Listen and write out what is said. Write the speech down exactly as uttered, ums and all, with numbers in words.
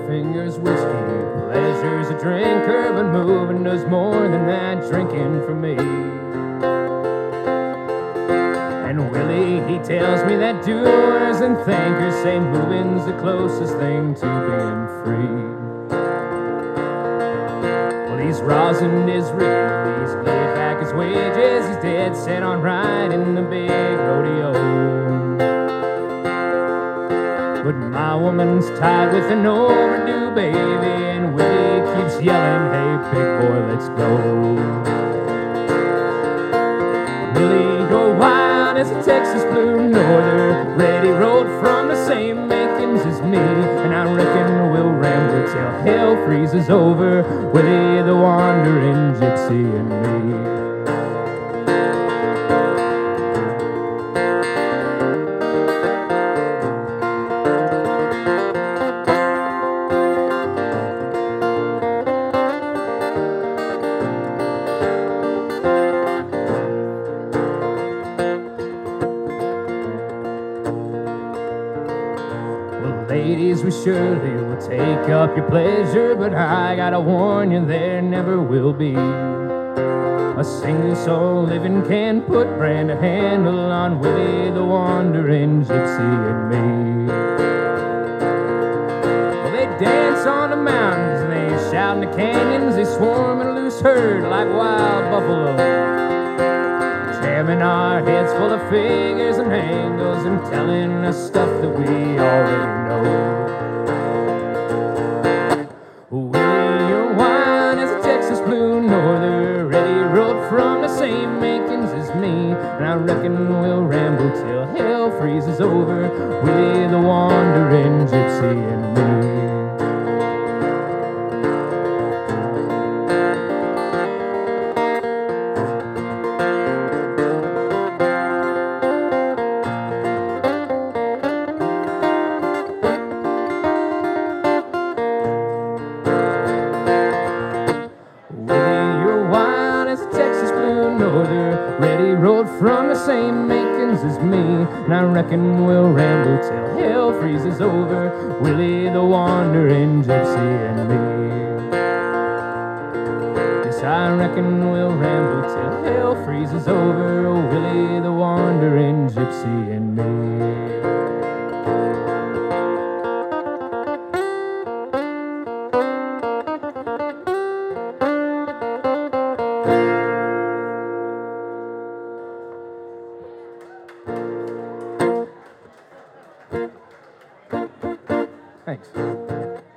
finger's whiskey. Pleasure's a drinker, but moving does more than that, drinking for me. And Willie, he tells me that doers and thinkers say moving's the closest thing to being free. Well, he's rosined his rig, he's laid back his wages, he's dead set on riding the big rodeo. But my woman's tied with an overdue baby, and Willie keeps yelling, hey, big boy, let's go. Willie, you're wild as a Texas blue norther, ready rolled from the same makings as me, and I reckon we'll ramble till hell freezes over, Willie the wandering gypsy and me. Ladies, we surely will take up your pleasure, but I gotta warn you, there never will be a single soul living can put brand a handle on Willie the wandering gypsy and me. Well, they dance on the mountains, and they shout in the canyons, they swarm in a loose herd like wild buffalo, jamming our heads full of figures and angles and telling us stuff that we already know. Willie, you're wild as a Texas blue norther, ready rolled from the same makings as me, and I reckon we'll ramble till hell freezes over, Willie the wandering gypsy and me. Ready rolled from the same makings as me, and I reckon we'll ramble till hell freezes over, Willie the wandering gypsy and me. Yes, I reckon we'll ramble till hell freezes over, Willie the wandering gypsy and me. Thanks.